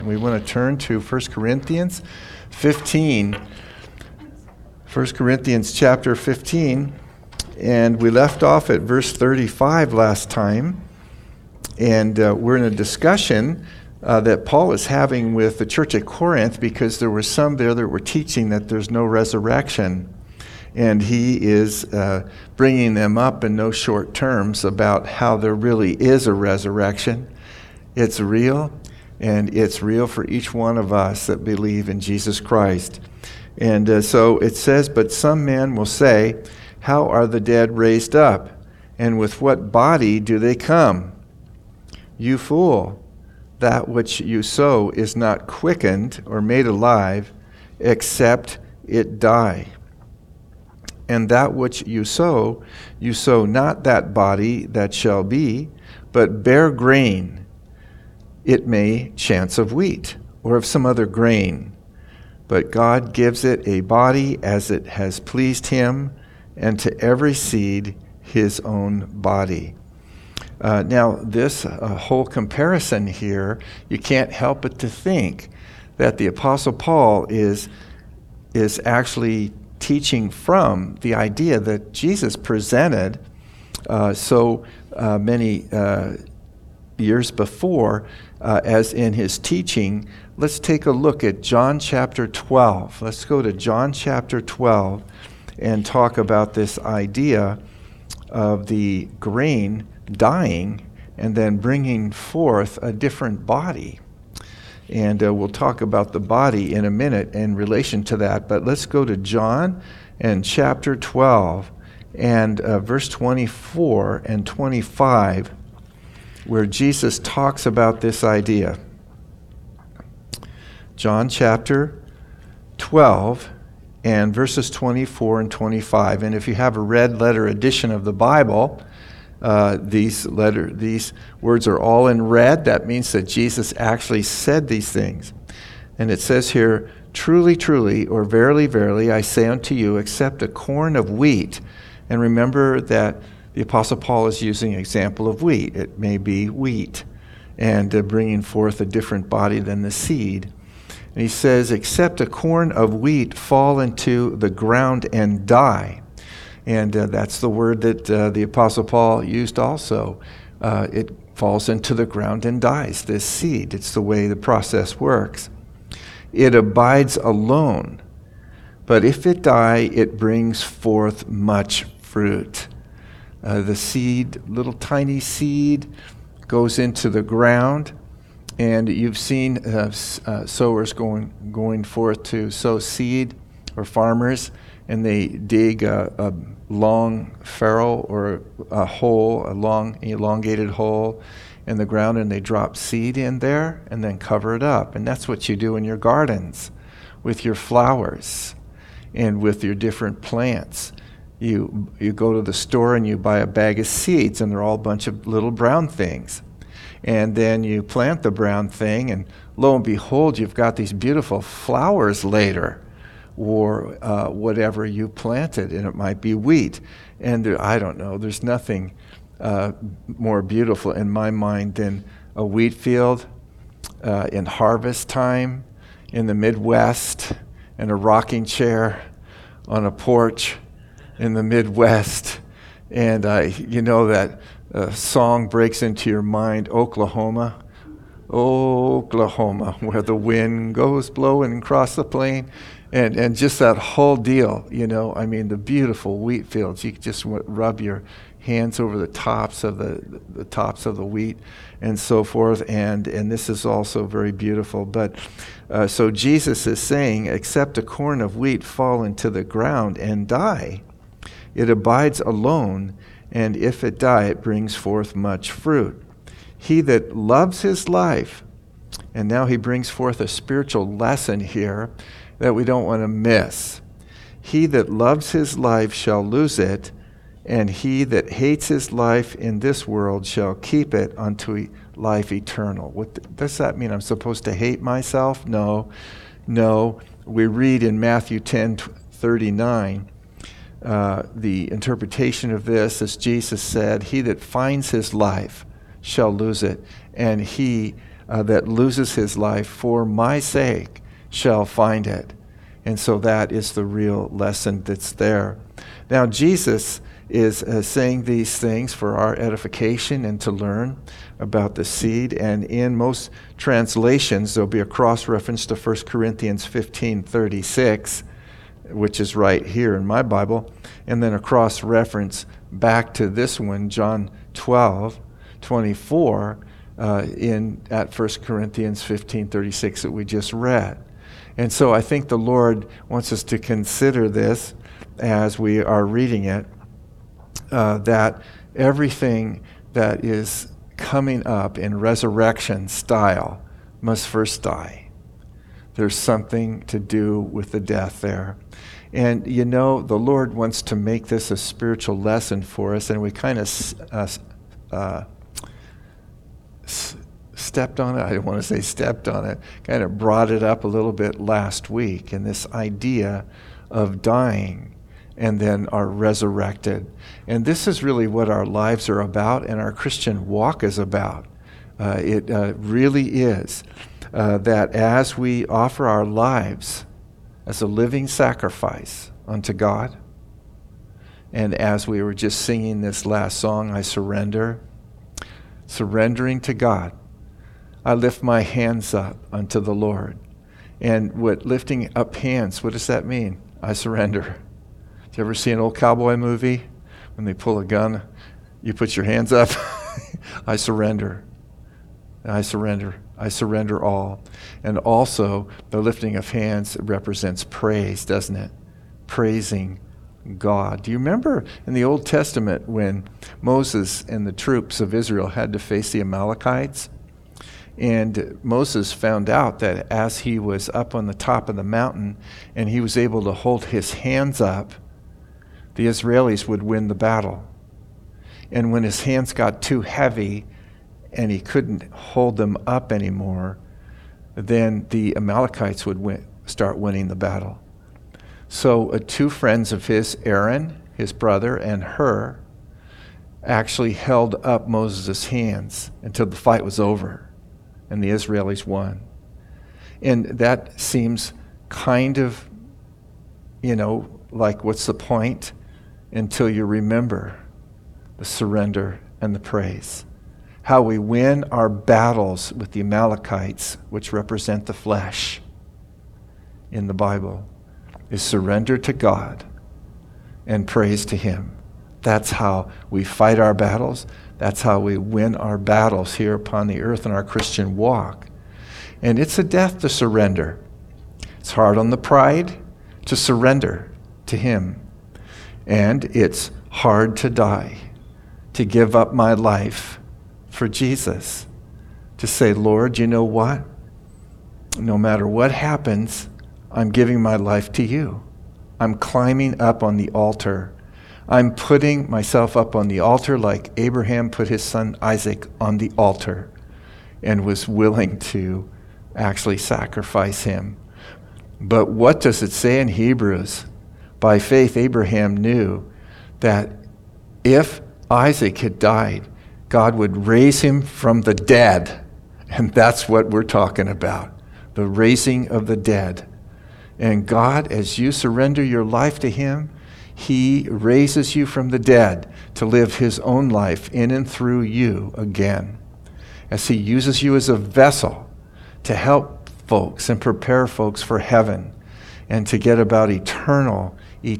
We want to turn to 1 Corinthians 15. 1 Corinthians chapter 15. And we left off at verse 35 last time. And we're in a discussion that Paul is having with the church at Corinth, because there were some there that were teaching that there's no resurrection. And he is bringing them up in no short terms about how there really is a resurrection. It's real. And it's real for each one of us that believe in Jesus Christ. And so it says, but some men will say, how are the dead raised up? And with what body do they come? You fool, that which you sow is not quickened or made alive, except it die. And that which you sow not that body that shall be, but bare grain. It may chance of wheat, or of some other grain. But God gives it a body as it has pleased him, and to every seed his own body. Now, this whole comparison here, you can't help but to think that the Apostle Paul is actually teaching from the idea that Jesus presented so many years before, as in his teaching. Let's take a look at John chapter 12. Let's go to John chapter 12 and talk about this idea of the grain dying and then bringing forth a different body. And we'll talk about the body in a minute in relation to that. But let's go to John and chapter 12 and verse 24 and 25, where Jesus talks about this idea. John chapter 12 and verses 24 and 25. And if you have a red letter edition of the Bible, these words are all in red. That means that Jesus actually said these things. And it says here, truly, truly, or verily, verily, I say unto you, except a corn of wheat. And remember that the Apostle Paul is using an example of wheat. It may be wheat, and bringing forth a different body than the seed. And he says, except a corn of wheat fall into the ground and die. And that's the word that the Apostle Paul used also. It falls into the ground and dies, this seed. It's the way the process works. It abides alone, but if it die, it brings forth much fruit. The seed, little tiny seed, goes into the ground, and you've seen sowers going forth to sow seed, or farmers, and they dig a long furrow or a hole, a long elongated hole in the ground, and they drop seed in there and then cover it up. And that's what you do in your gardens with your flowers and with your different plants. You go to the store and you buy a bag of seeds, and they're all a bunch of little brown things. And then you plant the brown thing, and lo and behold, you've got these beautiful flowers later, or whatever you planted, and it might be wheat. And I don't know, there's nothing more beautiful in my mind than a wheat field in harvest time in the Midwest, and a rocking chair on a porch in the Midwest, and that song breaks into your mind, Oklahoma, Oklahoma, where the wind goes blowing across the plain, and just that whole deal, the beautiful wheat fields. You could just rub your hands over the tops of the tops of the wheat and so forth, and this is also very beautiful. But so Jesus is saying, except a corn of wheat fall into the ground and die, it abides alone, and if it die, it brings forth much fruit. He that loves his life, and now he brings forth a spiritual lesson here that we don't want to miss. He that loves his life shall lose it, and he that hates his life in this world shall keep it unto life eternal. What does that mean? I'm supposed to hate myself? No. We read in Matthew 10:39, the interpretation of this, as Jesus said, he that finds his life shall lose it, and he that loses his life for my sake shall find it. And so that is the real lesson that's there. Now, Jesus is saying these things for our edification and to learn about the seed. And in most translations, there'll be a cross-reference to 1 Corinthians 15:36, which is right here in my Bible, and then a cross-reference back to this one, John 12:24, at 1 Corinthians 15:36 that we just read. And so I think the Lord wants us to consider this as we are reading it, that everything that is coming up in resurrection style must first die. There's something to do with the death there. And you know, the Lord wants to make this a spiritual lesson for us, and we kind of stepped on it. I don't want to say stepped on it, kind of brought it up a little bit last week, in this idea of dying and then are resurrected. And this is really what our lives are about and our Christian walk is about. It really is that as we offer our lives as a living sacrifice unto God, and as we were just singing this last song, I surrender, surrendering to God, I lift my hands up unto the Lord. And what lifting up hands, what does that mean? I surrender. Did you ever see an old cowboy movie? When they pull a gun, you put your hands up. I surrender. I surrender. I surrender all. And also, the lifting of hands represents praise, doesn't it? Praising God. Do you remember in the Old Testament when Moses and the troops of Israel had to face the Amalekites? And Moses found out that as he was up on the top of the mountain and he was able to hold his hands up, the Israelis would win the battle. And when his hands got too heavy and he couldn't hold them up anymore, then the Amalekites would start winning the battle. So two friends of his, Aaron, his brother, and Hur, actually held up Moses' hands until the fight was over and the Israelis won. And that seems kind of, like what's the point? Until you remember the surrender and the praise. How we win our battles with the Amalekites, which represent the flesh in the Bible, is surrender to God and praise to Him. That's how we fight our battles. That's how we win our battles here upon the earth in our Christian walk. And it's a death to surrender. It's hard on the pride to surrender to Him. And it's hard to die, to give up my life for Jesus. To say, Lord, you know what? No matter what happens, I'm giving my life to you. I'm climbing up on the altar. I'm putting myself up on the altar like Abraham put his son Isaac on the altar and was willing to actually sacrifice him. But what does it say in Hebrews? By faith, Abraham knew that if Isaac had died, God would raise him from the dead. And that's what we're talking about, the raising of the dead. And God, as you surrender your life to Him, He raises you from the dead to live His own life in and through you again, as He uses you as a vessel to help folks and prepare folks for heaven and to get about eternal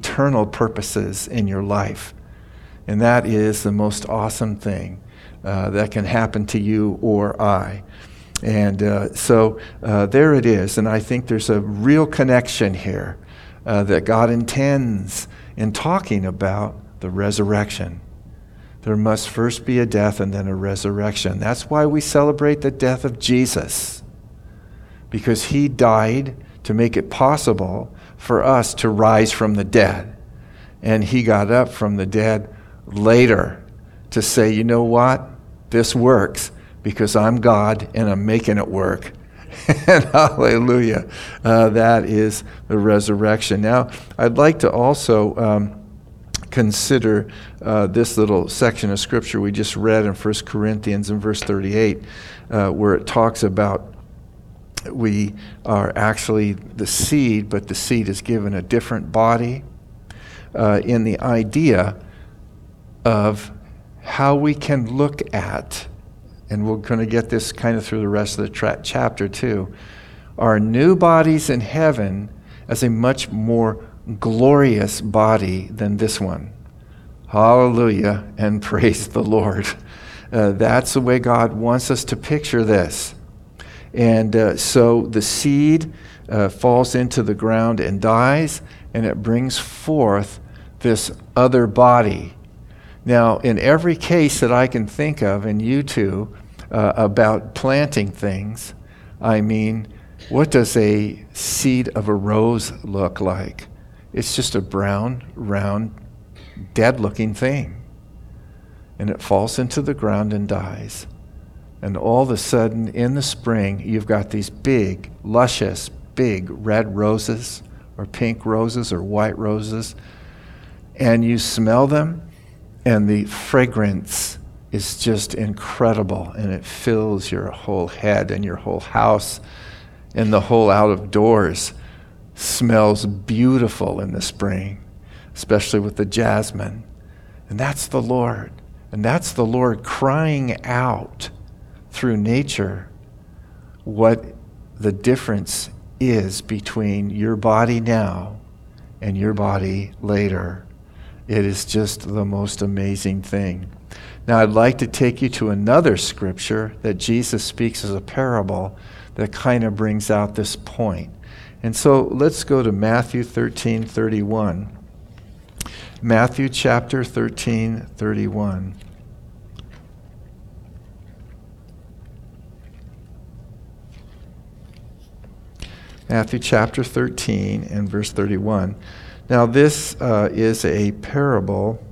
purposes in your life. And that is the most awesome thing that can happen to you or I. And so there it is. And I think there's a real connection here that God intends in talking about the resurrection. There must first be a death and then a resurrection. That's why we celebrate the death of Jesus, because He died to make it possible for us to rise from the dead. And He got up from the dead later to say, you know what? This works because I'm God and I'm making it work. And hallelujah, that is the resurrection. Now, I'd like to also consider this little section of Scripture we just read in 1 Corinthians in verse 38, where it talks about we are actually the seed, but the seed is given a different body, in the idea of how we can look at, and we're going to get this kind of through the rest of the chapter too, our new bodies in heaven as a much more glorious body than this one. Hallelujah and praise the Lord. That's the way God wants us to picture this. And so the seed falls into the ground and dies, and it brings forth this other body. Now, in every case that I can think of, and you too, about planting things, I mean, what does a seed of a rose look like? It's just a brown, round, dead-looking thing. And it falls into the ground and dies. And all of a sudden, in the spring, you've got these big, luscious, big red roses, or pink roses, or white roses. And you smell them, and the fragrance is just incredible. And it fills your whole head and your whole house, and the whole out of doors smells beautiful in the spring, especially with the jasmine. And that's the Lord. And that's the Lord crying out through nature what the difference is between your body now and your body later. It is just the most amazing thing. Now, I'd like to take you to another scripture that Jesus speaks as a parable that kind of brings out this point. And so let's go to Matthew 13:31. Matthew chapter 13:31. Matthew chapter 13 and verse 31. Now this is a parable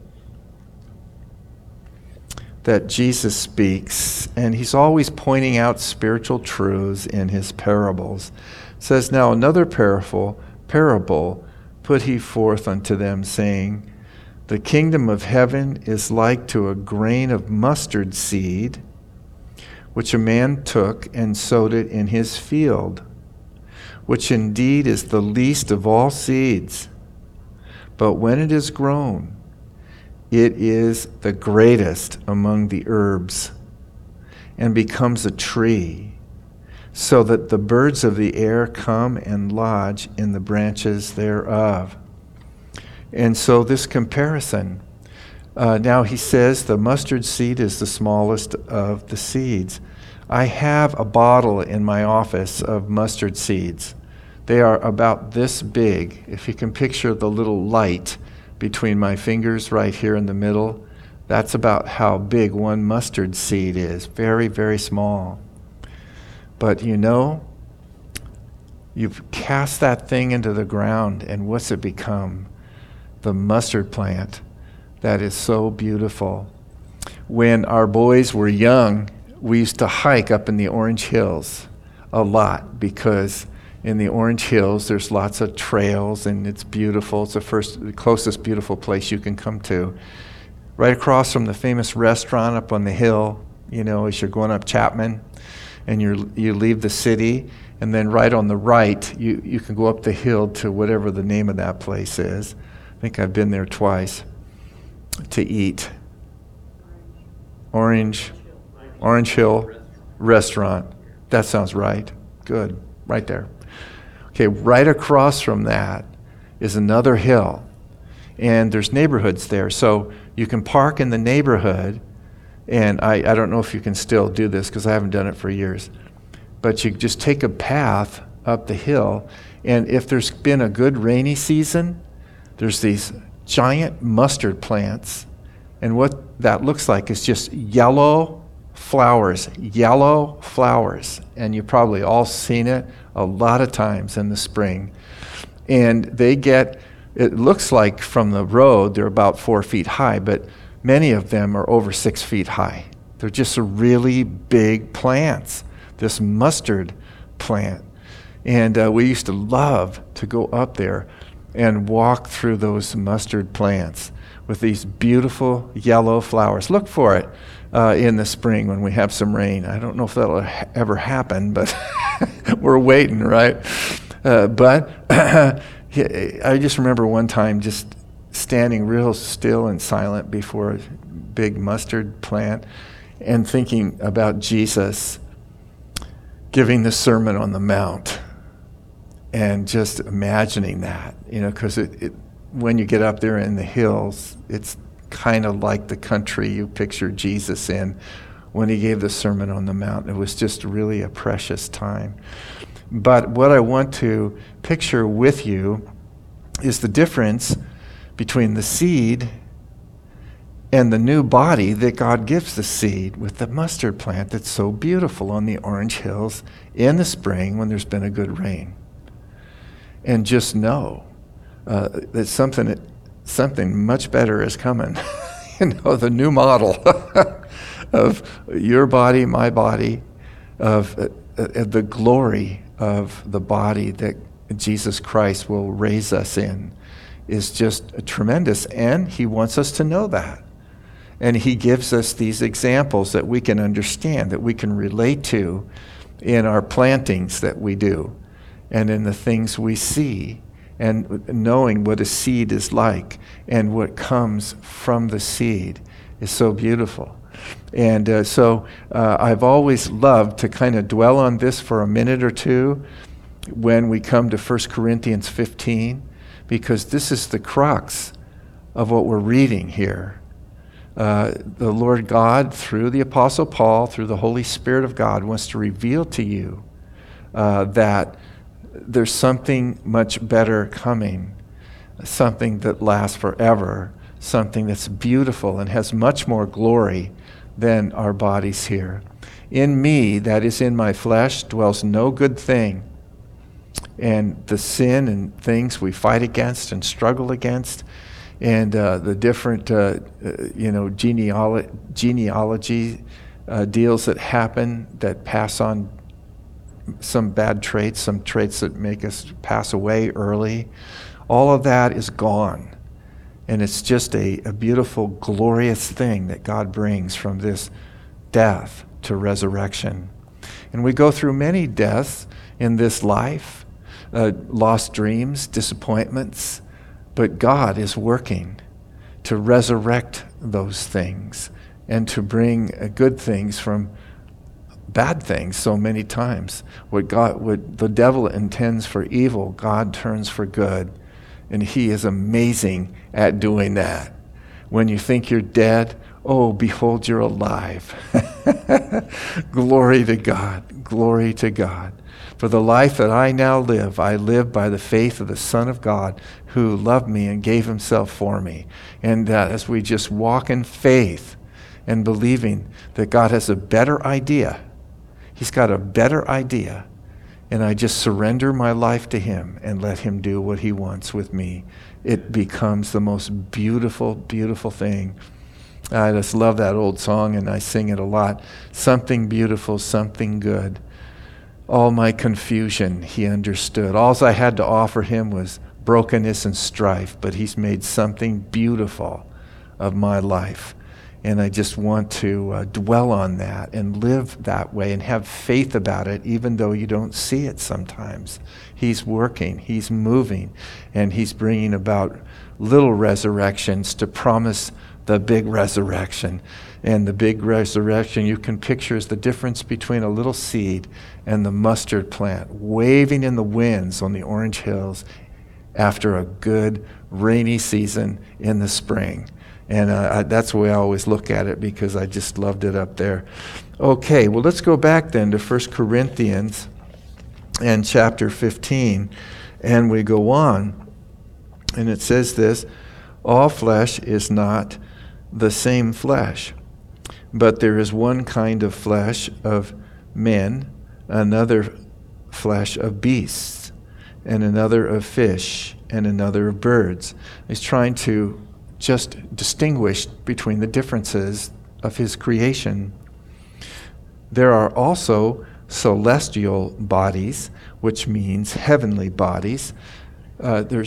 that Jesus speaks, and he's always pointing out spiritual truths in his parables. It says, now another parable put he forth unto them, saying, the kingdom of heaven is like to a grain of mustard seed, which a man took and sowed it in his field, which indeed is the least of all seeds. But when it is grown, it is the greatest among the herbs, and becomes a tree, so that the birds of the air come and lodge in the branches thereof. And so this comparison, now he says the mustard seed is the smallest of the seeds. I have a bottle in my office of mustard seeds. They are about this big. If you can picture the little light between my fingers right here in the middle, that's about how big one mustard seed is. Very, very small. But you know, you've cast that thing into the ground, and what's it become? The mustard plant that is so beautiful. When our boys were young, we used to hike up in the Orange Hills a lot, because in the Orange Hills there's lots of trails and it's beautiful. It's the closest beautiful place you can come to. Right across from the famous restaurant up on the hill, you know, as you're going up Chapman, and you leave the city, and then right on the right you can go up the hill to whatever the name of that place is. I think I've been there twice to eat. Orange Hill Restaurant. That sounds right. Good. Right there. Okay, right across from that is another hill. And there's neighborhoods there. So you can park in the neighborhood, and I don't know if you can still do this because I haven't done it for years. But you just take a path up the hill, and if there's been a good rainy season, there's these giant mustard plants, and what that looks like is just yellow flowers, and you've probably all seen it a lot of times in the spring. And it looks like from the road they're about 4 feet high, but many of them are over 6 feet high. They're just really big plants, this mustard plant. And we used to love to go up there. and walk through those mustard plants with these beautiful yellow flowers. Look for it in the spring when we have some rain. I don't know if that'll ever happen, but we're waiting, right? But I just remember one time just standing real still and silent before a big mustard plant and thinking about Jesus giving the Sermon on the Mount and just imagining that, because when you get up there in the hills, it's kind of like the country you picture Jesus in when he gave the Sermon on the Mount. It was just really a precious time. But what I want to picture with you is the difference between the seed and the new body that God gives the seed with the mustard plant that's so beautiful on the orange hills in the spring when there's been a good rain. And just know that something much better is coming. The new model of your body, my body, of the glory of the body that Jesus Christ will raise us in is just tremendous. And he wants us to know that. And he gives us these examples that we can understand, that we can relate to in our plantings that we do and in the things we see, and knowing what a seed is like and what comes from the seed is so beautiful. And so I've always loved to kind of dwell on this for a minute or two when we come to 1 Corinthians 15, because this is the crux of what we're reading here. The Lord God, through the Apostle Paul, through the Holy Spirit of God, wants to reveal to you that there's something much better coming, something that lasts forever, something that's beautiful and has much more glory than our bodies here. In me, that is in my flesh, dwells no good thing. And the sin and things we fight against and struggle against, and the different genealogy deals that happen that pass on some bad traits, some traits that make us pass away early, all of that is gone. And it's just a beautiful, glorious thing that God brings from this death to resurrection. And we go through many deaths in this life, lost dreams, disappointments, but God is working to resurrect those things and to bring good things from bad things so many times. What the devil intends for evil, God turns for good. And he is amazing at doing that. When you think you're dead, oh, behold, you're alive. Glory to God. Glory to God. For the life that I now live, I live by the faith of the Son of God who loved me and gave himself for me. And as we just walk in faith and believing that God has a better idea, he's got a better idea, and I just surrender my life to him and let him do what he wants with me, it becomes the most beautiful, beautiful thing. I just love that old song, and I sing it a lot. Something beautiful, something good. All my confusion he understood. All I had to offer him was brokenness and strife, but he's made something beautiful of my life. And I just want to dwell on that and live that way and have faith about it, even though you don't see it sometimes. He's working, he's moving, and he's bringing about little resurrections to promise the big resurrection. And the big resurrection you can picture is the difference between a little seed and the mustard plant waving in the winds on the orange hills after a good rainy season in the spring. And that's the way I always look at it, because I just loved it up there. Okay, well, let's go back then to 1 Corinthians and chapter 15, and we go on. And it says this: all flesh is not the same flesh, but there is one kind of flesh of men, another flesh of beasts, and another of fish, and another of birds. He's trying to just distinguish between the differences of his creation. There are also celestial bodies, which means heavenly bodies. There's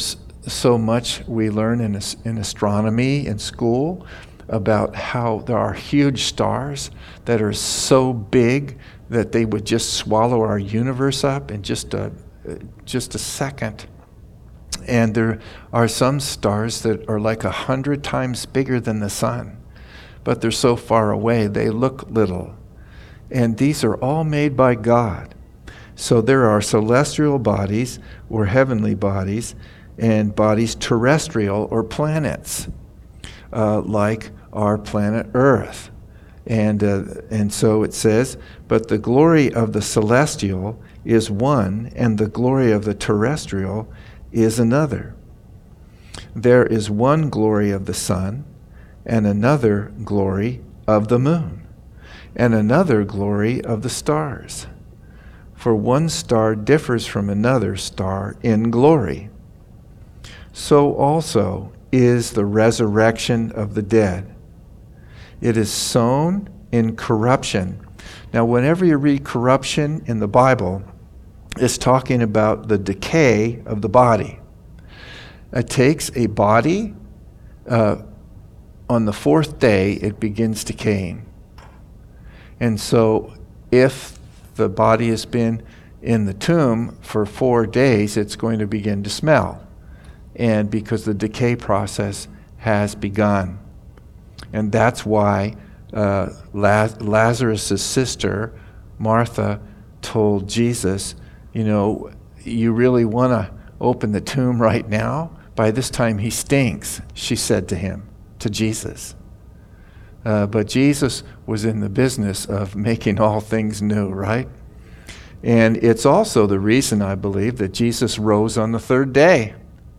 so much we learn in astronomy in school about how there are huge stars that are so big that they would just swallow our universe up in just a second. And there are some stars that are like 100 times bigger than the sun, but they're so far away they look little. And these are all made by God. So there are celestial bodies or heavenly bodies and bodies terrestrial or planets, like our planet Earth. And so it says, but the glory of the celestial is one, and the glory of the terrestrial is another. There is one glory of the sun, and another glory of the moon, and another glory of the stars. For one star differs from another star in glory. So also is the resurrection of the dead. It is sown in corruption. Now, whenever you read corruption in the Bible, it's talking about the decay of the body. It takes a body, on the fourth day, it begins decaying. And so if the body has been in the tomb for 4 days, it's going to begin to smell. And because the decay process has begun. And that's why Lazarus' sister, Martha, told Jesus, you really want to open the tomb right now? By this time he stinks, she said to Jesus. But Jesus was in the business of making all things new, right? And it's also the reason, I believe, that Jesus rose on the third day.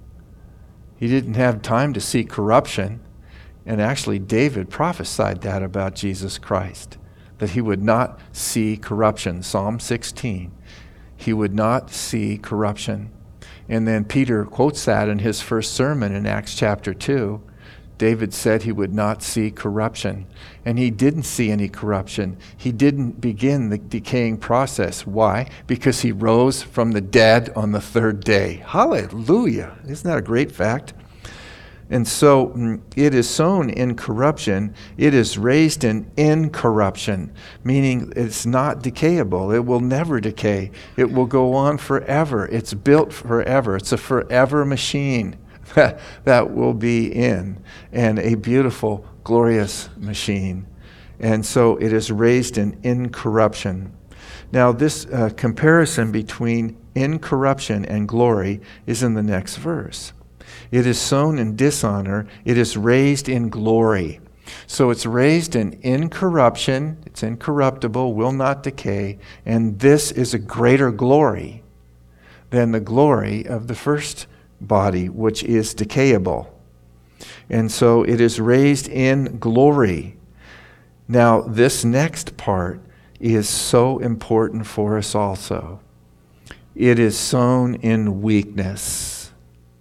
He didn't have time to see corruption. And actually, David prophesied that about Jesus Christ, that he would not see corruption. Psalm 16, he would not see corruption. And then Peter quotes that in his first sermon in Acts chapter 2. David said he would not see corruption. And he didn't see any corruption. He didn't begin the decaying process. Why? Because he rose from the dead on the third day. Hallelujah. Isn't that a great fact? And so it is sown in corruption. It is raised in incorruption, meaning it's not decayable. It will never decay. It will go on forever. It's built forever. It's a forever machine that will be in, and a beautiful, glorious machine. And so it is raised in incorruption. Now this comparison between incorruption and glory is in the next verse. It is sown in dishonor, it is raised in glory. So it's raised in incorruption, it's incorruptible, will not decay, and this is a greater glory than the glory of the first body, which is decayable. And so it is raised in glory. Now, this next part is so important for us also. It is sown in weakness.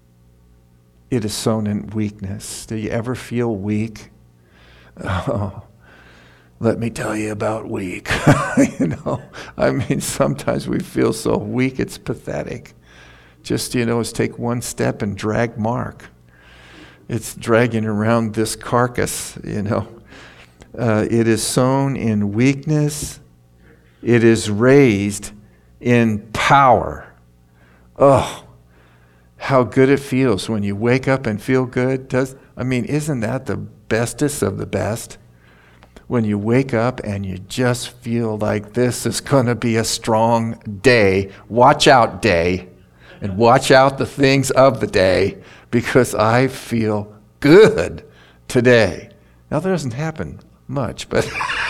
It is sown in weakness. Do you ever feel weak? Oh, let me tell you about weak. Sometimes we feel so weak, it's pathetic. Just, it's take one step and drag Mark. It's dragging around this carcass, It is sown in weakness. It is raised in power. Oh, how good it feels when you wake up and feel good. Isn't that the bestest of the best? When you wake up and you just feel like this is going to be a strong day. Watch out, day. And watch out the things of the day, because I feel good today. Now, that doesn't happen much, but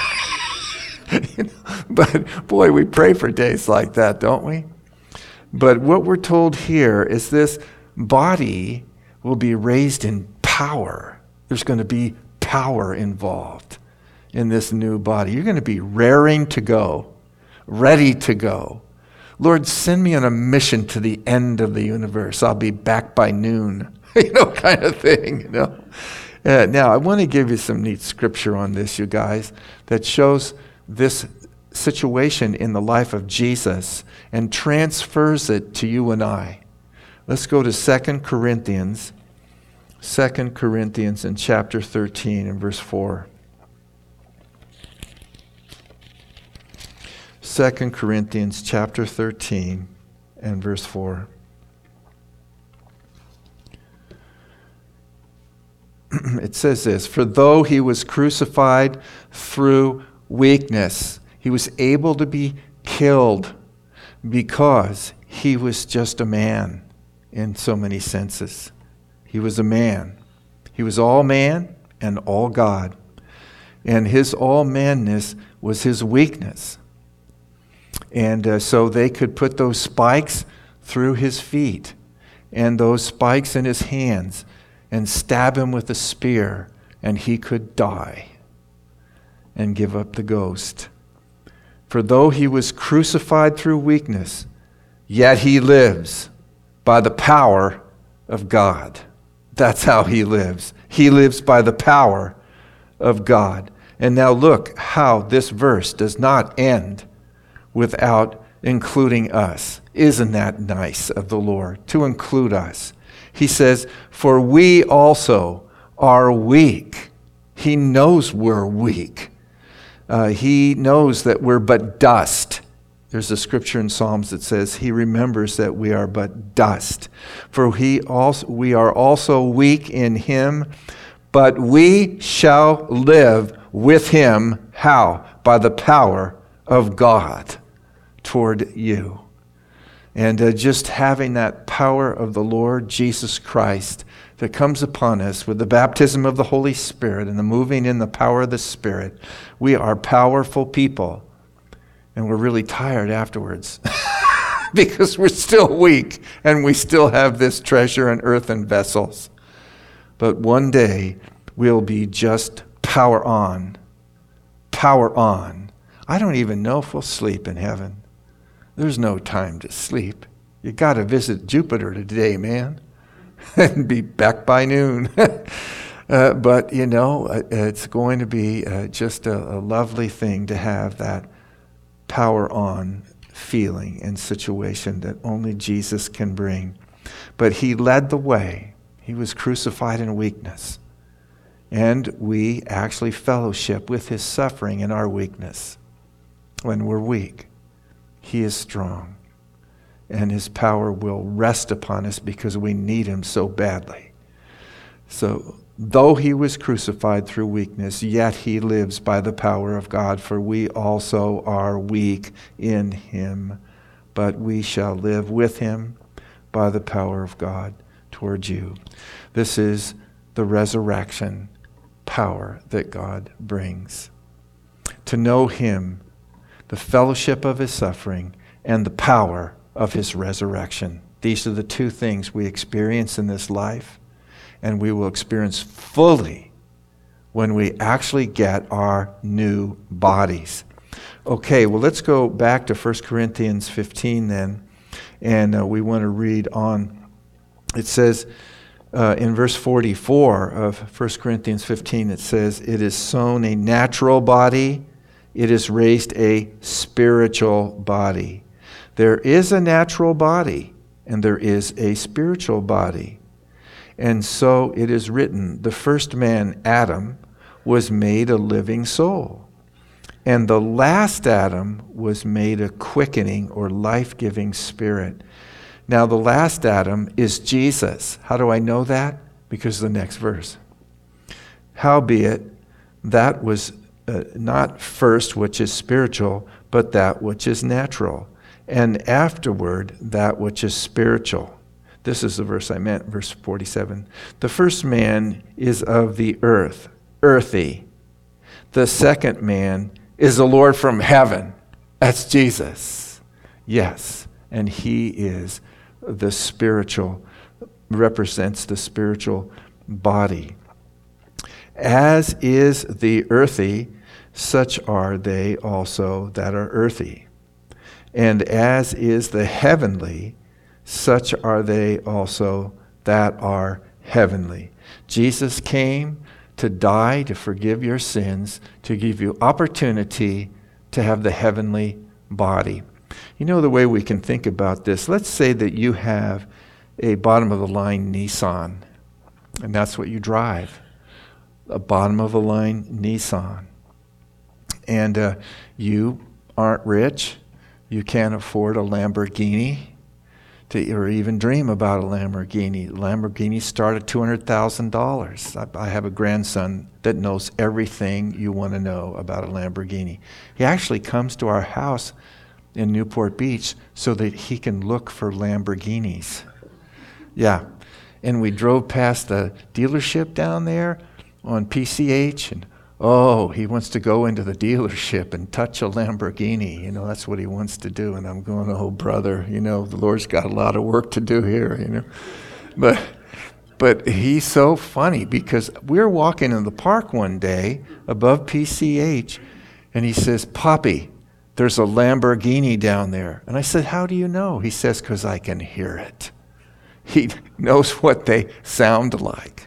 but boy, we pray for days like that, don't we? But what we're told here is this body will be raised in power. There's going to be power involved in this new body. You're going to be raring to go, ready to go. Lord, send me on a mission to the end of the universe. I'll be back by noon, kind of thing, Now, I want to give you some neat scripture on this, you guys, that shows this situation in the life of Jesus and transfers it to you and I. Let's go to 2 Corinthians. 2 Corinthians in chapter 13 and verse 4. 2 Corinthians chapter 13 and verse 4. It says this, "For though he was crucified through weakness, he was able to be killed because he was just a man in so many senses." He was a man. He was all man and all God. And his all-manness was his weakness. And so they could put those spikes through his feet and those spikes in his hands and stab him with a spear, and he could die and give up the ghost. "For though he was crucified through weakness, yet he lives by the power of God." That's how he lives. He lives by the power of God. And now look how this verse does not end without including us. Isn't that nice of the Lord to include us? He says, "For we also are weak." He knows we're weak. He knows that we're but dust. There's a scripture in Psalms that says he remembers that we are but dust. "For we are also weak in him, but we shall live with him." How? By the power of God toward you. And just having that power of the Lord Jesus Christ that comes upon us with the baptism of the Holy Spirit and the moving in the power of the Spirit, we are powerful people. And we're really tired afterwards because we're still weak and we still have this treasure in earthen vessels. But one day we'll be just power on. Power on. I don't even know if we'll sleep in heaven. There's no time to sleep. You got to visit Jupiter today, man, and be back by noon. But, you know, it's going to be just a lovely thing to have that power on feeling and situation that only Jesus can bring. But he led the way. He was crucified in weakness. And we actually fellowship with his suffering in our weakness. When we're weak, he is strong. And his power will rest upon us because we need him so badly. So, though he was crucified through weakness, yet he lives by the power of God. For we also are weak in him, but we shall live with him by the power of God towards you. This is the resurrection power that God brings. To know him, the fellowship of his suffering, and the power of his resurrection. These are the two things we experience in this life, and we will experience fully when we actually get our new bodies. Okay, well, let's go back to 1 Corinthians 15 then, and we want to read on. It says in verse 44 of 1 Corinthians 15, it says, "It is sown a natural body, it is raised a spiritual body." There is a natural body, and there is a spiritual body. And so it is written, the first man, Adam, was made a living soul. And the last Adam was made a quickening or life-giving spirit. Now the last Adam is Jesus. How do I know that? Because of the next verse. "Howbeit, that was not first which is spiritual, but that which is natural. And afterward, that which is spiritual." This is the verse I meant, verse 47. "The first man is of the earth, earthy. The second man is the Lord from heaven." That's Jesus. Yes, and he is the spiritual, represents the spiritual body. "As is the earthy, such are they also that are earthy. And as is the heavenly, such are they also that are heavenly." Jesus came to die, to forgive your sins, to give you opportunity to have the heavenly body. You know the way we can think about this? Let's say that you have a bottom-of-the-line Nissan. And that's what you drive, a bottom-of-the-line Nissan. And you aren't rich. You can't afford a Lamborghini or even dream about a Lamborghini. Lamborghinis start at $200,000. I have a grandson that knows everything you want to know about a Lamborghini. He actually comes to our house in Newport Beach so that he can look for Lamborghinis. Yeah. And we drove past the dealership down there on PCH, and he wants to go into the dealership and touch a Lamborghini. That's what he wants to do. And I'm going, oh, brother, the Lord's got a lot of work to do here, But he's so funny because we're walking in the park one day above PCH, and he says, Poppy, there's a Lamborghini down there. And I said, how do you know? He says, because I can hear it. He knows what they sound like,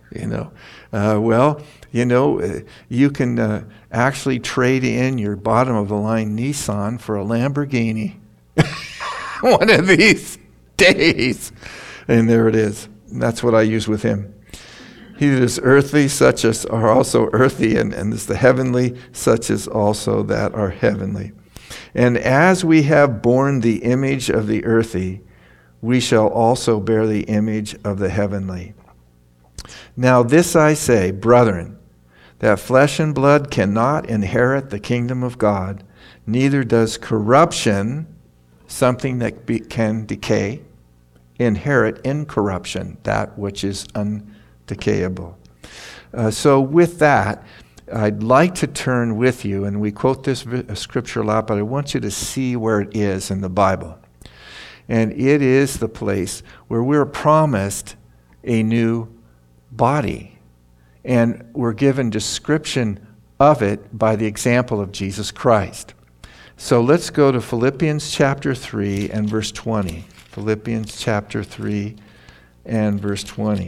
you can actually trade in your bottom-of-the-line Nissan for a Lamborghini one of these days. And there it is. And that's what I use with him. He that is earthly, such as are also earthy, and is the heavenly, such as also that are heavenly. And as we have borne the image of the earthy, we shall also bear the image of the heavenly. Now this I say, brethren, that flesh and blood cannot inherit the kingdom of God, neither does corruption, something that can decay, inherit incorruption, that which is undecayable. So with that, I'd like to turn with you, and we quote this scripture a lot, but I want you to see where it is in the Bible. And it is the place where we're promised a new body. And we're given description of it by the example of Jesus Christ. So let's go to Philippians chapter 3 and verse 20. Philippians chapter 3 and verse 20.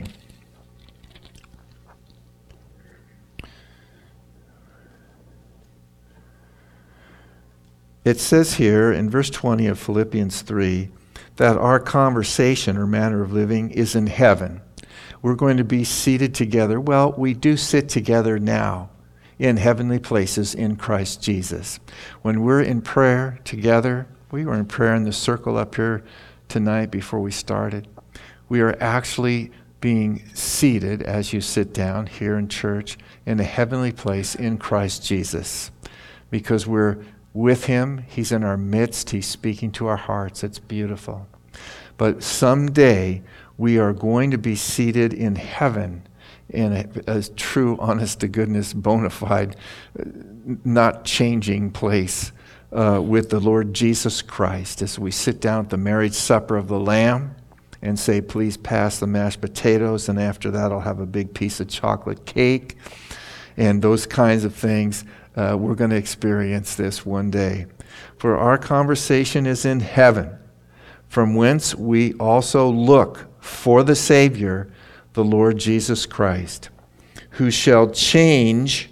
It says here in verse 20 of Philippians 3 that our conversation or manner of living is in heaven. We're going to be seated together. Well, we do sit together now in heavenly places in Christ Jesus. When we're in prayer together, we were in prayer in the circle up here tonight before we started. We are actually being seated as you sit down here in church in a heavenly place in Christ Jesus. Because we're with him, he's in our midst, he's speaking to our hearts. It's beautiful. But someday we are going to be seated in heaven in a true, honest-to-goodness, bona fide, not changing place with the Lord Jesus Christ as we sit down at the marriage supper of the Lamb and say, please pass the mashed potatoes, and after that I'll have a big piece of chocolate cake and those kinds of things. We're going to experience this one day. For our conversation is in heaven, from whence we also look for the Savior, the Lord Jesus Christ, who shall change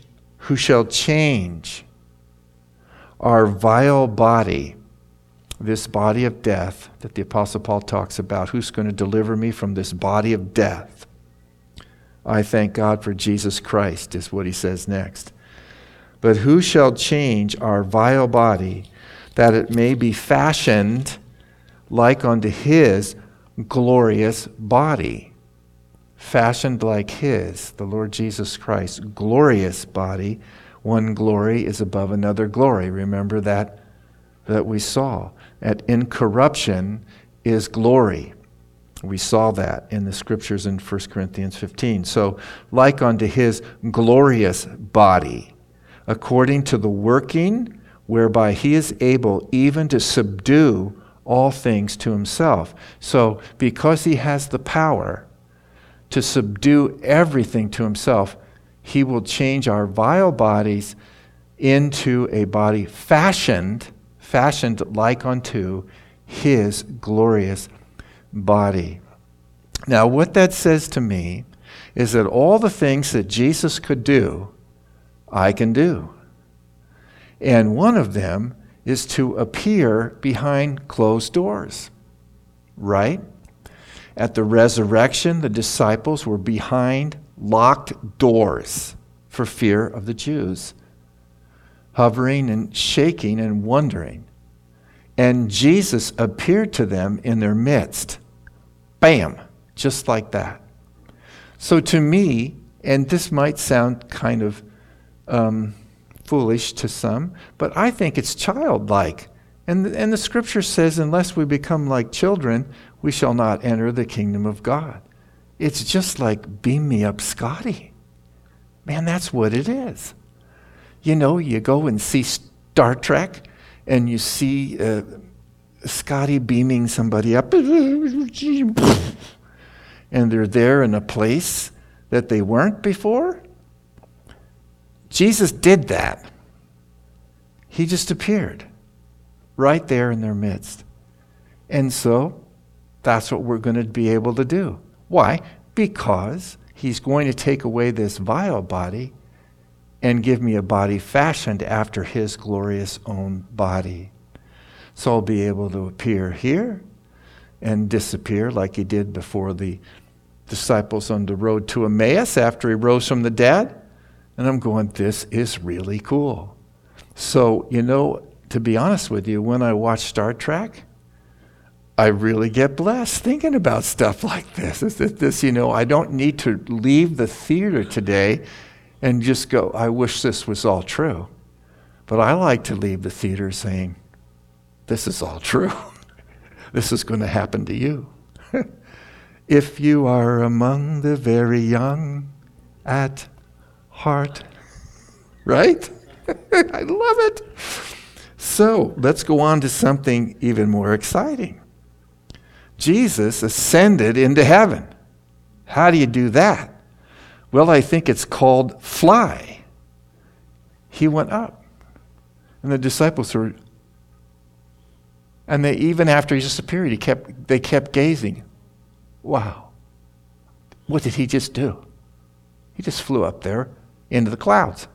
our vile body, this body of death that the Apostle Paul talks about. Who's going to deliver me from this body of death? I thank God for Jesus Christ, is what he says next. But who shall change our vile body, that it may be fashioned like unto his glorious body? Fashioned like his, the Lord Jesus Christ's glorious body. One glory is above another glory. Remember that we saw. At incorruption is glory. We saw that in the scriptures in 1 Corinthians 15. So, like unto his glorious body, according to the working whereby he is able even to subdue all things to himself. So, because he has the power to subdue everything to himself, he will change our vile bodies into a body fashioned like unto his glorious body. Now, what that says to me is that all the things that Jesus could do, I can do. And one of them is to appear behind closed doors, right? At the resurrection, the disciples were behind locked doors for fear of the Jews, hovering and shaking and wondering. And Jesus appeared to them in their midst. Bam! Just like that. So to me, and this might sound kind of foolish to some, but I think it's childlike. And the scripture says, unless we become like children, we shall not enter the kingdom of God. It's just like, beam me up, Scotty. Man, that's what it is. You know, you go and see Star Trek, and you see Scotty beaming somebody up, and they're there in a place that they weren't before. Jesus did that. He just appeared right there in their midst. And so that's what we're going to be able to do. Why? Because he's going to take away this vile body and give me a body fashioned after his glorious own body. So I'll be able to appear here and disappear like he did before the disciples on the road to Emmaus after he rose from the dead. And I'm going, this is really cool. So, you know, to be honest with you, when I watch Star Trek, I really get blessed thinking about stuff like this. You know, I don't need to leave the theater today and just go, I wish this was all true. But I like to leave the theater saying, this is all true. This is going to happen to you. If you are among the very young at heart. Right? I love it. So let's go on to something even more exciting. Jesus ascended into heaven. How do you do that? Well, I think it's called fly. He went up. And the disciples were, and they, even after he disappeared, they kept gazing. Wow. What did he just do? He just flew up there into the clouds.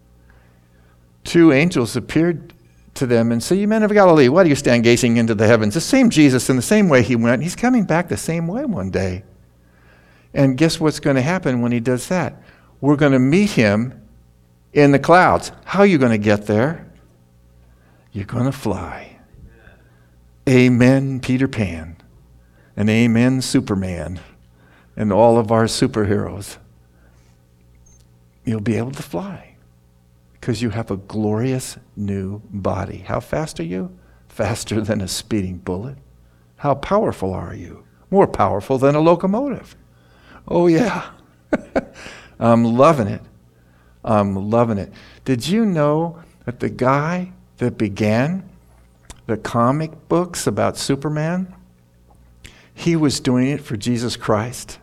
2 angels appeared to them and said, "You men of Galilee, why do you stand gazing into the heavens?" The same Jesus, in the same way he went, he's coming back the same way one day. And guess what's going to happen when he does that? We're going to meet him in the clouds. How are you going to get there? You're going to fly. Amen, Peter Pan. And amen, Superman. And all of our superheroes. You'll be able to fly because you have a glorious new body. How fast are you? Faster than a speeding bullet. How powerful are you? More powerful than a locomotive. Oh yeah. I'm loving it. I'm loving it. Did you know that the guy that began the comic books about Superman, he was doing it for Jesus Christ?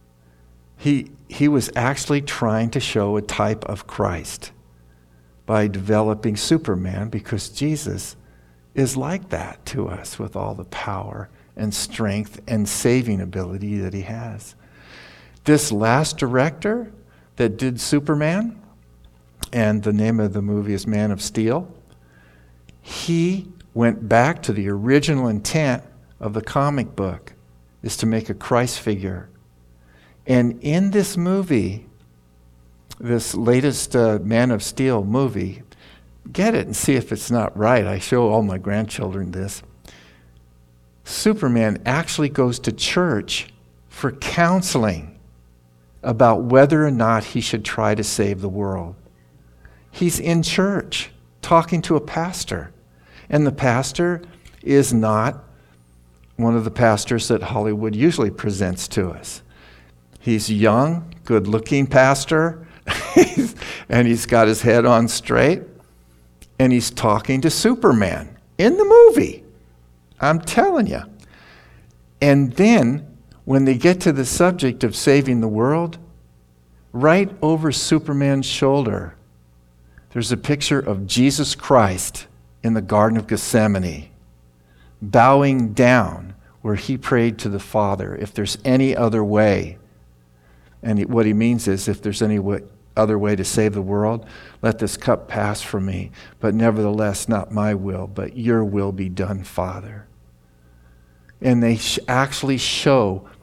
He was actually trying to show a type of Christ by developing Superman, because Jesus is like that to us with all the power and strength and saving ability that he has. This last director that did Superman, and the name of the movie is Man of Steel, he went back to the original intent of the comic book, is to make a Christ figure. And in this movie, this latest Man of Steel movie, get it and see if it's not right. I show all my grandchildren this. Superman actually goes to church for counseling about whether or not he should try to save the world. He's in church talking to a pastor. And the pastor is not one of the pastors that Hollywood usually presents to us. He's a young, good-looking pastor, and he's got his head on straight, and he's talking to Superman in the movie. I'm telling you. And then, when they get to the subject of saving the world, right over Superman's shoulder, there's a picture of Jesus Christ in the Garden of Gethsemane, bowing down where he prayed to the Father, if there's any other way. And what he means is, if there's any other way to save the world, let this cup pass from me. But nevertheless, not my will, but your will be done, Father. And they actually show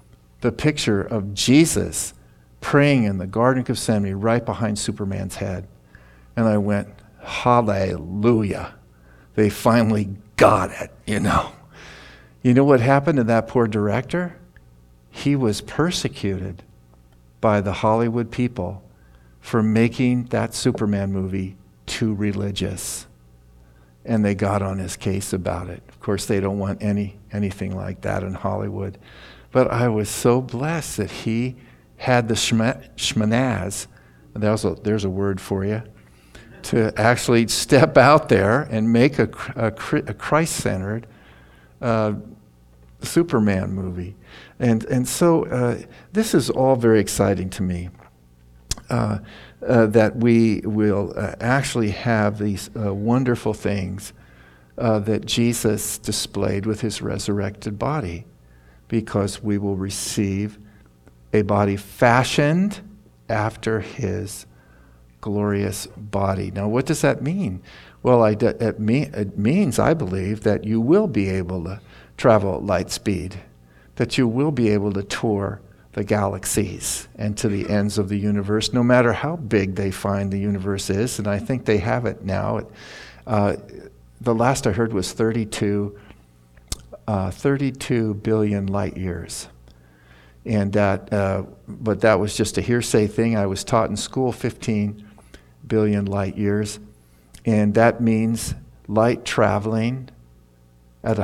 the picture of Jesus praying in the Garden of Gethsemane right behind Superman's head. And I went, hallelujah. They finally got it, You know what happened to that poor director? He was persecuted by the Hollywood people for making that Superman movie too religious. And they got on his case about it. Of course, they don't want anything like that in Hollywood. But I was so blessed that he had the shmanaz, there's a word for you, to actually step out there and make a Christ-centered Superman movie. And so this is all very exciting to me, that we will actually have these wonderful things that Jesus displayed with his resurrected body, because we will receive a body fashioned after his glorious body. Now, what does that mean? Well, it means, I believe, that you will be able to travel at light speed, that you will be able to tour the galaxies and to the ends of the universe, no matter how big they find the universe is. And I think they have it now. The last I heard was 32 billion light years. And but that was just a hearsay thing. I was taught in school 15 billion light years. And that means light traveling at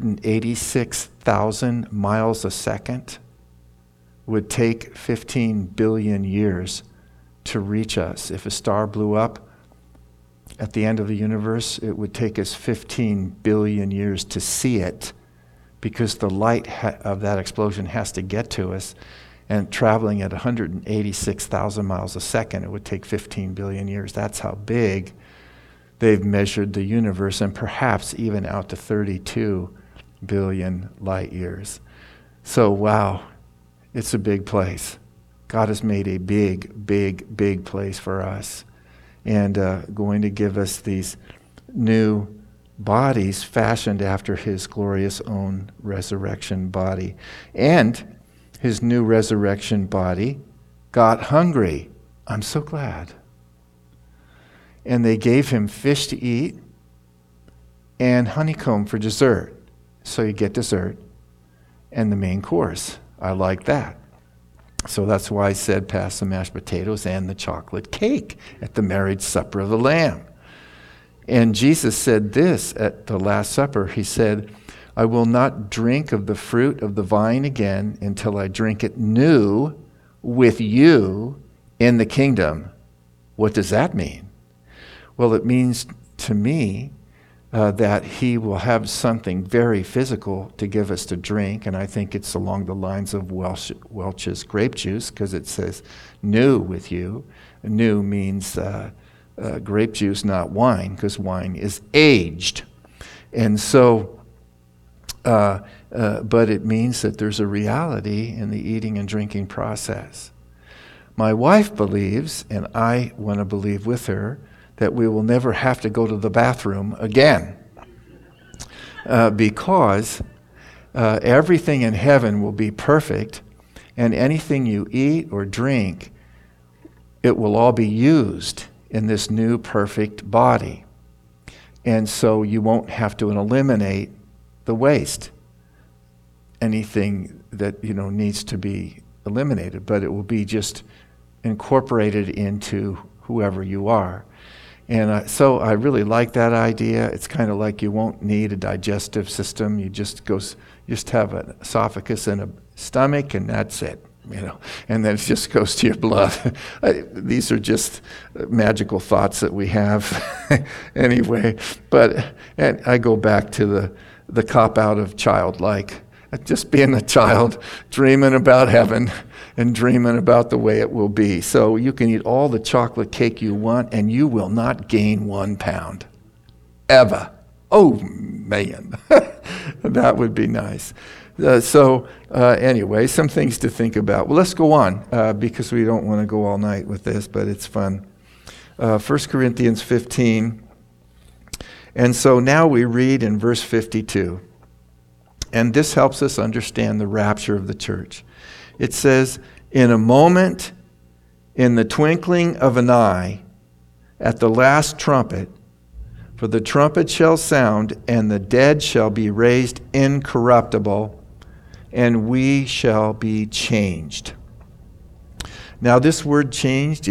186,000 miles a second would take 15 billion years to reach us. If a star blew up at the end of the universe, it would take us 15 billion years to see it, because the light of that explosion has to get to us. And traveling at 186,000 miles a second, it would take 15 billion years. That's how big they've measured the universe, and perhaps even out to 32 billion light years. So, wow, it's a big place. God has made a big, big, big place for us, and going to give us these new bodies fashioned after his glorious own resurrection body. And his new resurrection body got hungry. I'm so glad. And they gave him fish to eat and honeycomb for dessert. So you get dessert and the main course. I like that. So that's why I said pass the mashed potatoes and the chocolate cake at the marriage supper of the Lamb. And Jesus said this at the Last Supper. He said, I will not drink of the fruit of the vine again until I drink it new with you in the kingdom. What does that mean? Well, it means to me that he will have something very physical to give us to drink, and I think it's along the lines of Welch's grape juice, because it says new with you. New means grape juice, not wine, because wine is aged. And so, but it means that there's a reality in the eating and drinking process. My wife believes, and I want to believe with her, that we will never have to go to the bathroom again, because everything in heaven will be perfect, and anything you eat or drink, it will all be used in this new perfect body. And so you won't have to eliminate the waste, anything that needs to be eliminated, but it will be just incorporated into whoever you are. And so I really like that idea. It's kind of like you won't need a digestive system. You just have an esophagus and a stomach, and that's it. And then it just goes to your blood. These are just magical thoughts that we have anyway. But I go back to the cop-out of childlike. Just being a child, dreaming about heaven and dreaming about the way it will be. So you can eat all the chocolate cake you want, and you will not gain 1 pound. Ever. Oh, man. That would be nice. Anyway, some things to think about. Well, let's go on, because we don't want to go all night with this, but it's fun. 1 Corinthians 15. And so now we read in verse 52. And this helps us understand the rapture of the church. It says, in a moment, in the twinkling of an eye, at the last trumpet, for the trumpet shall sound, and the dead shall be raised incorruptible, and we shall be changed. Now, this word changed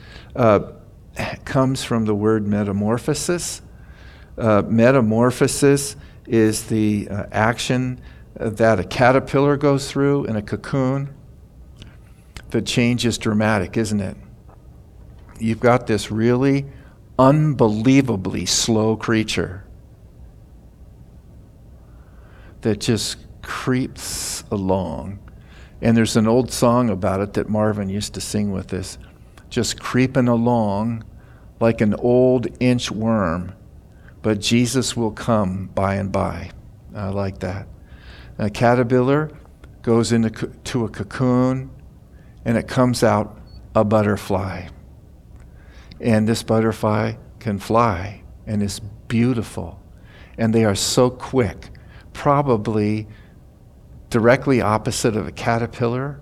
comes from the word metamorphosis. Metamorphosis is the action that a caterpillar goes through in a cocoon. The change is dramatic, isn't it? You've got this really unbelievably slow creature that just creeps along. And there's an old song about it that Marvin used to sing with us, just creeping along like an old inchworm, but Jesus will come by and by. I like that. A caterpillar goes into a cocoon, and it comes out a butterfly. And this butterfly can fly and is beautiful. And they are so quick, probably directly opposite of a caterpillar.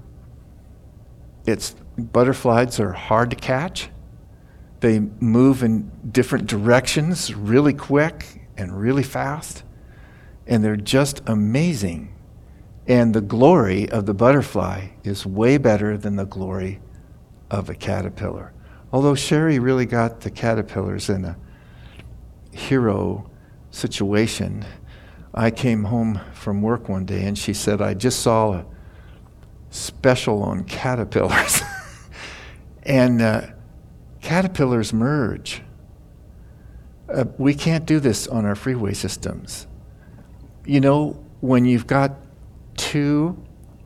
Butterflies are hard to catch. They move in different directions really quick and really fast. And they're just amazing. And the glory of the butterfly is way better than the glory of a caterpillar. Although Sherry really got the caterpillars in a hero situation. I came home from work one day and she said, I just saw a special on caterpillars. And caterpillars merge. We can't do this on our freeway systems. You know, when you've got two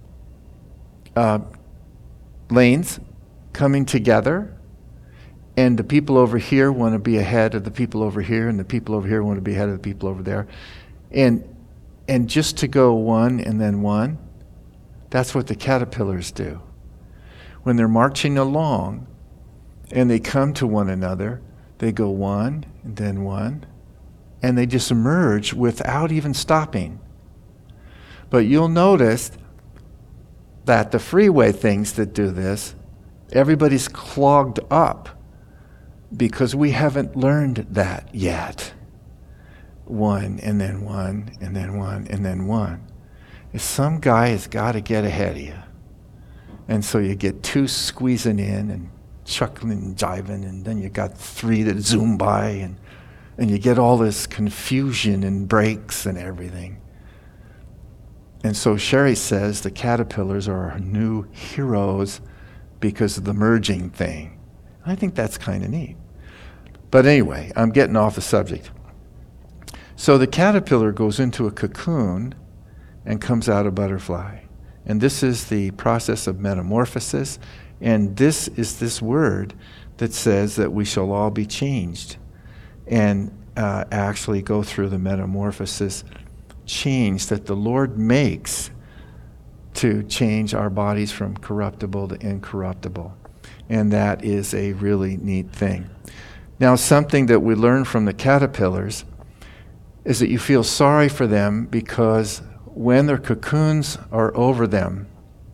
lanes coming together, and the people over here want to be ahead of the people over here, and the people over here want to be ahead of the people over there. And just to go one and then one, that's what the caterpillars do. When they're marching along and they come to one another, they go one and then one, and they just merge without even stopping. But you'll notice that the freeway things that do this, everybody's clogged up because we haven't learned that yet. One and then one and then one and then one. Some guy has got to get ahead of you. And so you get two squeezing in and chuckling and jiving, and then you got three that zoom by, and you get all this confusion and breaks and everything. And so Sherry says the caterpillars are our new heroes because of the merging thing. I think that's kind of neat. But anyway, I'm getting off the subject. So the caterpillar goes into a cocoon and comes out a butterfly. And this is the process of metamorphosis. And this is this word that says that we shall all be changed and actually go through the metamorphosis change that the Lord makes to change our bodies from corruptible to incorruptible. And that is a really neat thing. Now, something that we learn from the caterpillars is that you feel sorry for them because when their cocoons are over them,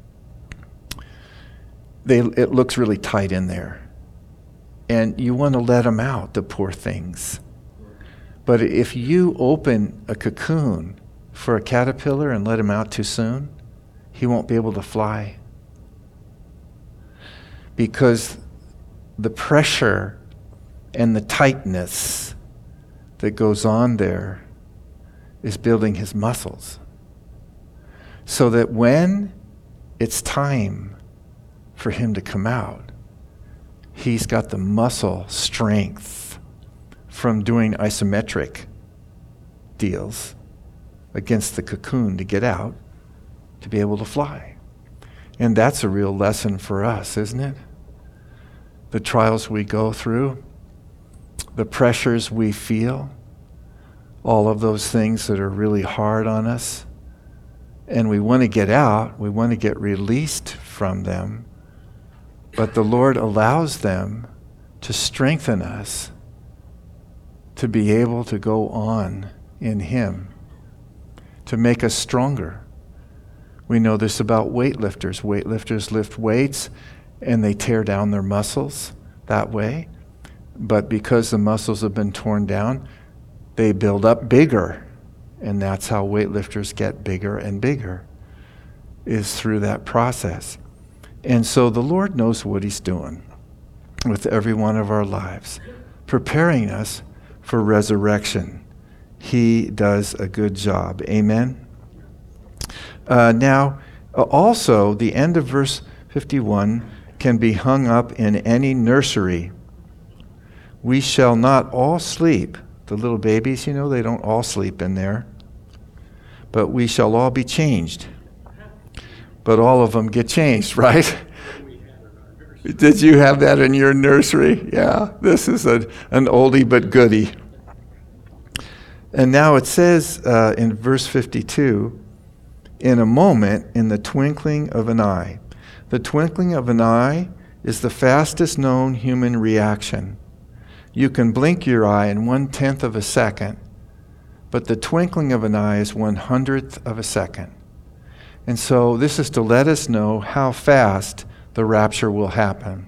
it looks really tight in there. And you want to let them out, the poor things. But if you open a cocoon for a caterpillar and let him out too soon, he won't be able to fly. Because the pressure and the tightness that goes on there is building his muscles. So that when it's time for him to come out, he's got the muscle strength from doing isometric deals against the cocoon to get out, to be able to fly. And that's a real lesson for us, isn't it? The trials we go through, the pressures we feel, all of those things that are really hard on us, and we want to get out, we want to get released from them, but the Lord allows them to strengthen us to be able to go on in Him, to make us stronger. We know this about weightlifters. Weightlifters lift weights and they tear down their muscles that way. But because the muscles have been torn down, they build up bigger. And that's how weightlifters get bigger and bigger, is through that process. And so the Lord knows what he's doing with every one of our lives, preparing us for resurrection. He does a good job. Amen? Now, also, the end of verse 51 can be hung up in any nursery. We shall not all sleep. The little babies, they don't all sleep in there. But we shall all be changed. But all of them get changed, right? Did you have that in your nursery? Yeah, this is an oldie but goodie. And now it says in verse 52, in a moment, in the twinkling of an eye. The twinkling of an eye is the fastest known human reaction. You can blink your eye in 1/10 of a second, but the twinkling of an eye is 1/100th of a second. And so this is to let us know how fast the rapture will happen.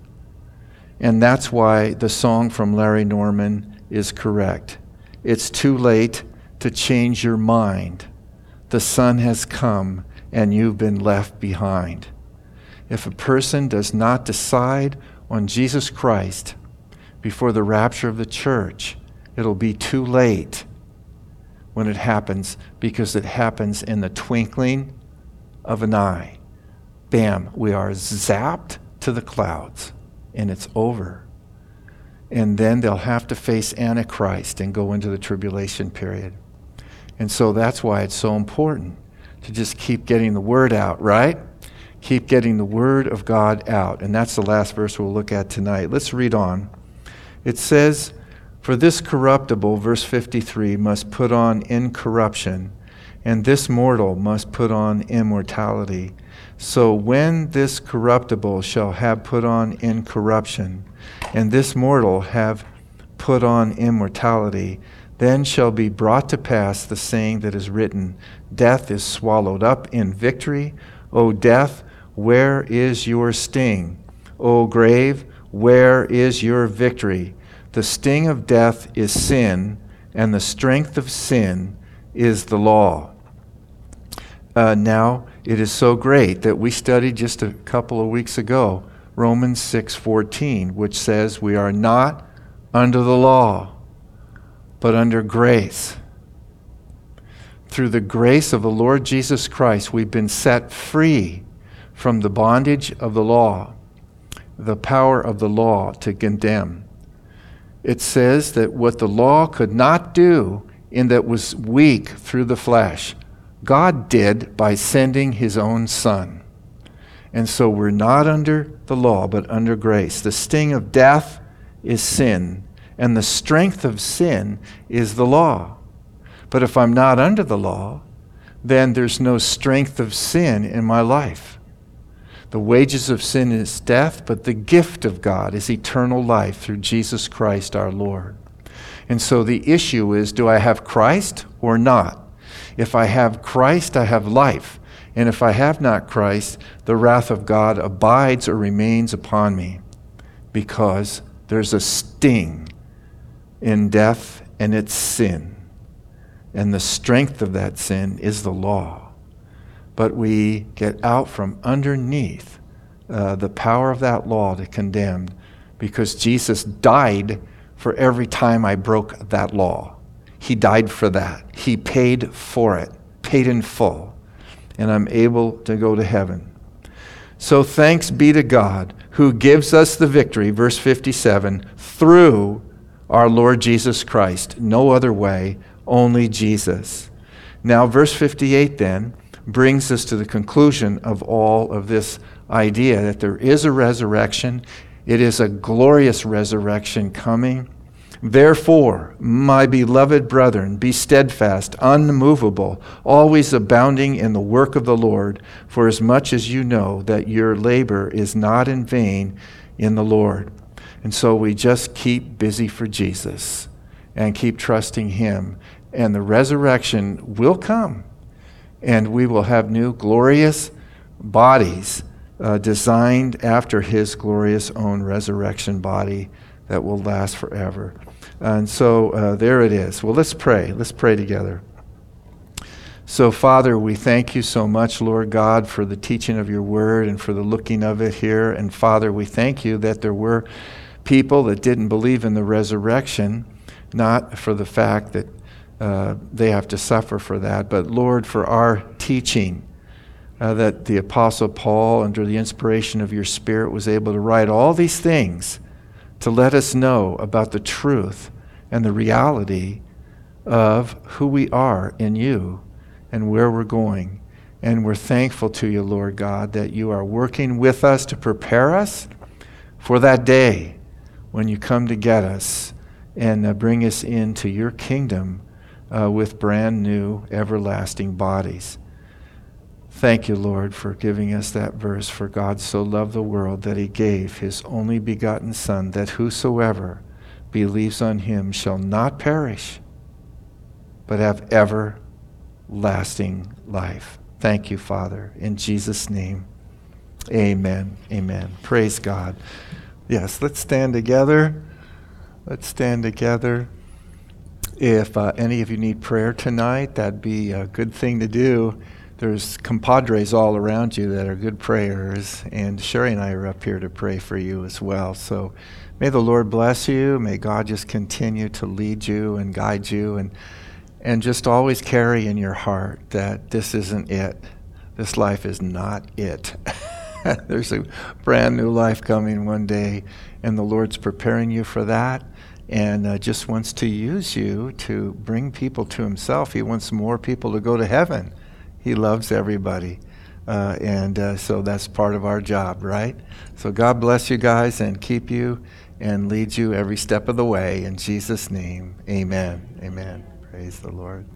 And that's why the song from Larry Norman is correct. It's too late to change your mind. The sun has come and you've been left behind. If a person does not decide on Jesus Christ before the rapture of the church, it'll be too late when it happens, because it happens in the twinkling of an eye. Bam, we are zapped to the clouds, and it's over. And then they'll have to face Antichrist and go into the tribulation period. And so that's why it's so important to just keep getting the word out, right? Keep getting the word of God out. And that's the last verse we'll look at tonight. Let's read on. It says, for this corruptible, verse 53, must put on incorruption, and this mortal must put on immortality. So when this corruptible shall have put on incorruption, and this mortal have put on immortality, then shall be brought to pass the saying that is written, death is swallowed up in victory. O death, where is your sting? O grave, where is your victory? The sting of death is sin, and the strength of sin is the law. Now, it is so great that we studied just a couple of weeks ago Romans 6:14, which says we are not under the law, but under grace. Through the grace of the Lord Jesus Christ, we've been set free from the bondage of the law, the power of the law to condemn. It says that what the law could not do, in that was weak through the flesh, God did by sending his own Son. And so we're not under the law, but under grace. The sting of death is sin, and the strength of sin is the law. But if I'm not under the law, then there's no strength of sin in my life. The wages of sin is death, but the gift of God is eternal life through Jesus Christ our Lord. And so the issue is, do I have Christ or not? If I have Christ, I have life. And if I have not Christ, the wrath of God abides or remains upon me, because there's a sting in death, and it's sin. And the strength of that sin is the law. But we get out from underneath the power of that law to condemn, because Jesus died for every time I broke that law. He died for that. He paid for it, paid in full. And I'm able to go to heaven. So thanks be to God who gives us the victory, verse 57, through our Lord Jesus Christ. No other way, only Jesus. Now, verse 58 then brings us to the conclusion of all of this idea that there is a resurrection. It is a glorious resurrection coming. Therefore, my beloved brethren, be steadfast, unmovable, always abounding in the work of the Lord, for as much as you know that your labor is not in vain in the Lord. And so we just keep busy for Jesus and keep trusting him. And the resurrection will come. and we will have new glorious bodies designed after his glorious own resurrection body that will last forever. And so there it is. Well, let's pray. Let's pray together. So, Father, we thank you so much, Lord God, for the teaching of your word and for the looking of it here. And, Father, we thank you that there were people that didn't believe in the resurrection, not for the fact that they have to suffer for that, but, Lord, for our teaching, that the Apostle Paul, under the inspiration of your Spirit, was able to write all these things to let us know about the truth and the reality of who we are in you and where we're going. And we're thankful to you, Lord God, that you are working with us to prepare us for that day when you come to get us and bring us into your kingdom with brand new, everlasting bodies. Thank you, Lord, for giving us that verse. For God so loved the world that he gave his only begotten Son, that whosoever believes on him shall not perish, but have everlasting life. Thank you, Father. In Jesus' name, amen. Amen. Praise God. Yes, let's stand together. Let's stand together. If any of you need prayer tonight, that'd be a good thing to do. There's compadres all around you that are good prayers, and Sherry and I are up here to pray for you as well. So may the Lord bless you. May God just continue to lead you and guide you, and just always carry in your heart that this isn't it. This life is not it. There's a brand new life coming one day, and the Lord's preparing you for that, and just wants to use you to bring people to himself. He wants more people to go to heaven. He loves everybody, and so that's part of our job, right? So God bless you guys and keep you and lead you every step of the way. In Jesus' name, amen. Amen. Praise the Lord.